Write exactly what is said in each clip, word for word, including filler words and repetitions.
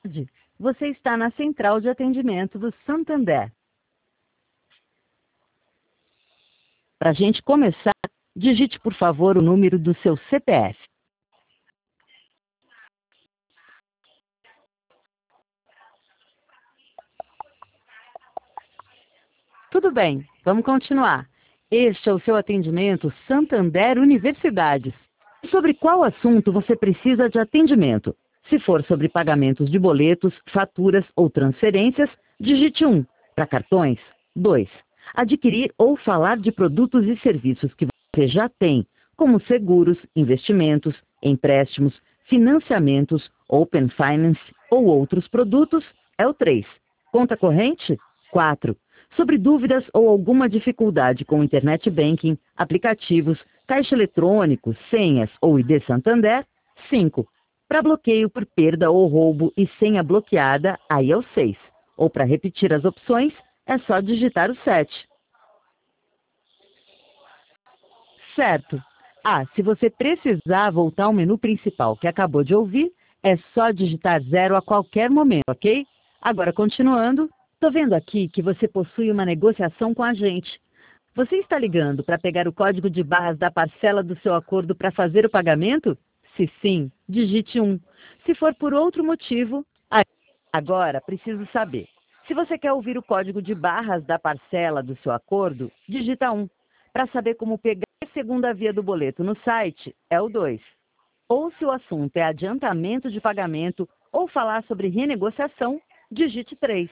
Você está na central de atendimento do Santander. Para a gente começar, digite, por favor, o número do seu C P F. Tudo bem, vamos continuar. Este é o seu atendimento Santander Universidades. Sobre qual assunto você precisa de atendimento? Se for sobre pagamentos de boletos, faturas ou transferências, digite um. Para cartões, dois. Adquirir ou falar de produtos e serviços que você já tem, como seguros, investimentos, empréstimos, financiamentos, Open Finance ou outros produtos, é o três. Conta corrente? quatro. Sobre dúvidas ou alguma dificuldade com Internet Banking, aplicativos, caixa eletrônico, senhas ou I D Santander, cinco. Para bloqueio por perda ou roubo e senha bloqueada, aí é o seis. Ou para repetir as opções, é só digitar o sete. Certo. Ah, se você precisar voltar ao menu principal que acabou de ouvir, é só digitar zero a qualquer momento, ok? Agora, continuando, estou vendo aqui que você possui uma negociação com a gente. Você está ligando para pegar o código de barras da parcela do seu acordo para fazer o pagamento? Se sim, digite um. Se for por outro motivo, aí- agora preciso saber. Se você quer ouvir o código de barras da parcela do seu acordo, digita um. Para saber como pegar a segunda via do boleto no site, é o dois. Ou se o assunto é adiantamento de pagamento ou falar sobre renegociação, digite três.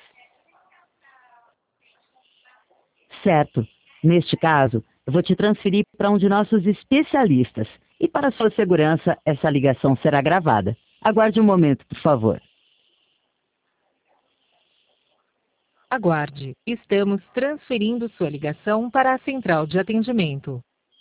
Certo. Neste caso, eu vou te transferir para um de nossos especialistas. E para sua segurança, essa ligação será gravada. Aguarde um momento, por favor. Aguarde. Estamos transferindo sua ligação para a central de atendimento.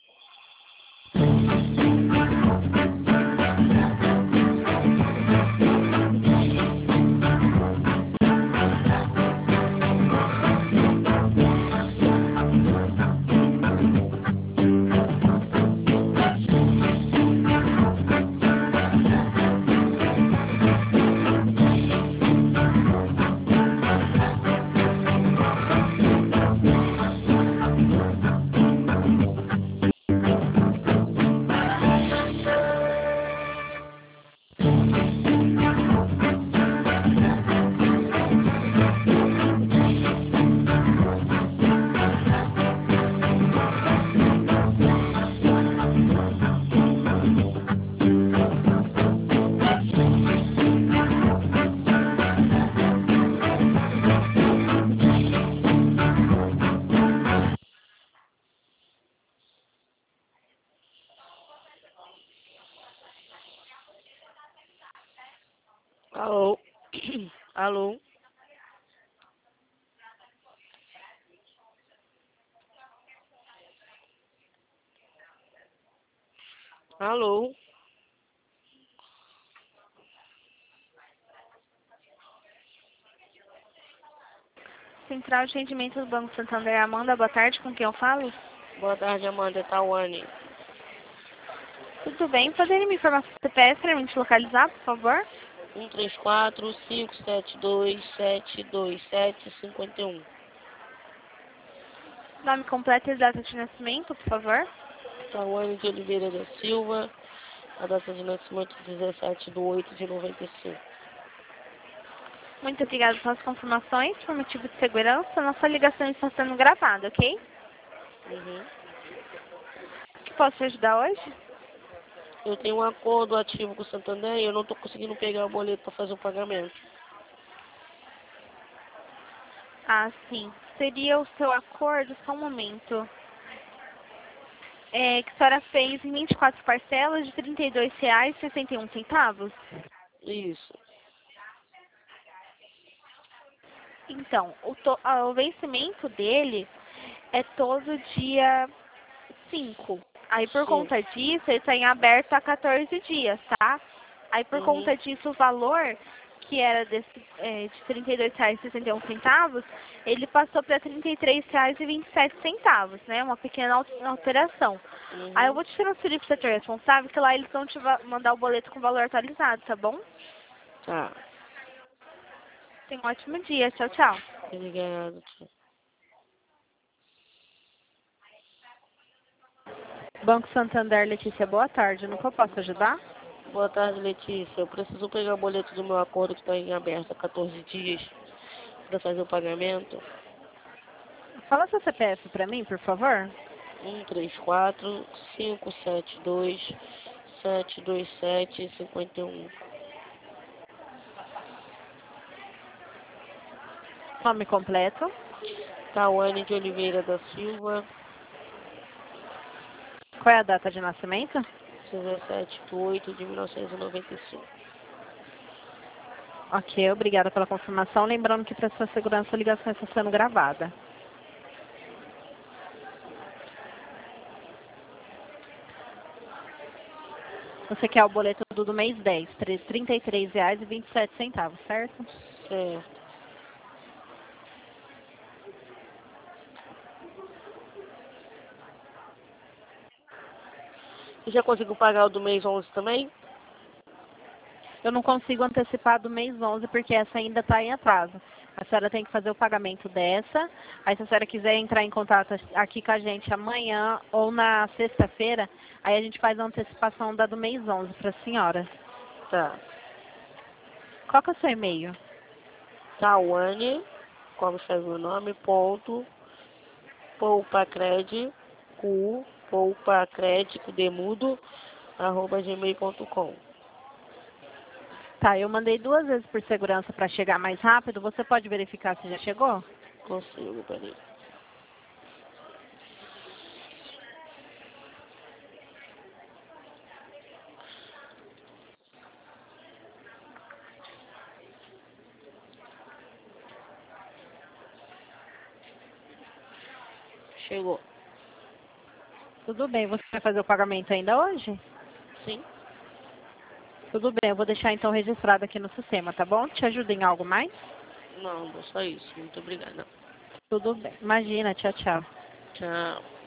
Alô? Alô? Alô? Central de Atendimento do Banco Santander, Amanda, boa tarde, com quem eu falo? Boa tarde, Amanda Tawane. Tudo bem, poderia me informar seu C P F para me te localizar, por favor? um três quatro, cinco sete dois, sete dois sete, cinco um. Nome completo e data de nascimento, por favor? Tawane de Oliveira da Silva, a data de nascimento dezessete de oito de noventa e cinco. Muito obrigada pelas confirmações. Por motivo de segurança, nossa ligação está sendo gravada, ok? Uhum. O que posso te ajudar hoje? Eu tenho um acordo ativo com o Santander e eu não estou conseguindo pegar o boleto para fazer o pagamento. Ah, sim. Seria o seu acordo, só um momento. É, que a senhora fez em vinte e quatro parcelas de trinta e dois reais e sessenta e um centavos? Isso. Então, o, to, ah, o vencimento dele é todo dia cinco. Aí, por Sim. conta disso, ele está em aberto há quatorze dias, tá? Aí, por Uhum. conta disso, o valor, que era desse, é, de trinta e dois reais e sessenta e um centavos, ele passou para trinta e três reais e vinte e sete centavos, né? Uma pequena al- alteração. Uhum. Aí, eu vou te transferir para o setor responsável, que lá eles vão te va- mandar o boleto com o valor atualizado, tá bom? Tá. Tenha um ótimo dia. Tchau, tchau. Obrigado. Tchau. Banco Santander, Letícia, boa tarde. No que eu posso ajudar? Boa tarde, Letícia. Eu preciso pegar o boleto do meu acordo que está em aberto há quatorze dias para fazer o pagamento. Fala seu C P F para mim, por favor. um três quatro, cinco sete dois, sete dois sete, cinco um. Nome completo. Tawane de Oliveira da Silva, Qual é a data de nascimento? dezessete de oito de mil novecentos e noventa e cinco. Ok, obrigada pela confirmação. Lembrando que para sua segurança a ligação está sendo gravada. Você quer o boleto do, do mês dez, trinta e três reais e vinte e sete centavos, certo? Certo. Você já conseguiu pagar o do mês onze também? Eu não consigo antecipar do mês onze porque essa ainda está em atraso. A senhora tem que fazer o pagamento dessa. Aí se a senhora quiser entrar em contato aqui com a gente amanhã ou na sexta-feira, aí a gente faz a antecipação da do mês onze para a senhora. Tá. Qual que é o seu e-mail? Tawane, como escreve o nome, ponto, poupacred, cu, poupacred, demudo, arroba gmail ponto com. Tá, eu mandei duas vezes por segurança para chegar mais rápido. Você pode verificar se já chegou? Consigo, peraí. Chegou. Tudo bem, você vai fazer o pagamento ainda hoje? Sim? Tudo bem, eu vou deixar então registrado aqui no sistema, tá bom? Te ajuda em algo mais? Não, só isso. Muito obrigada. Tudo bem. Imagina, tchau, tchau. Tchau.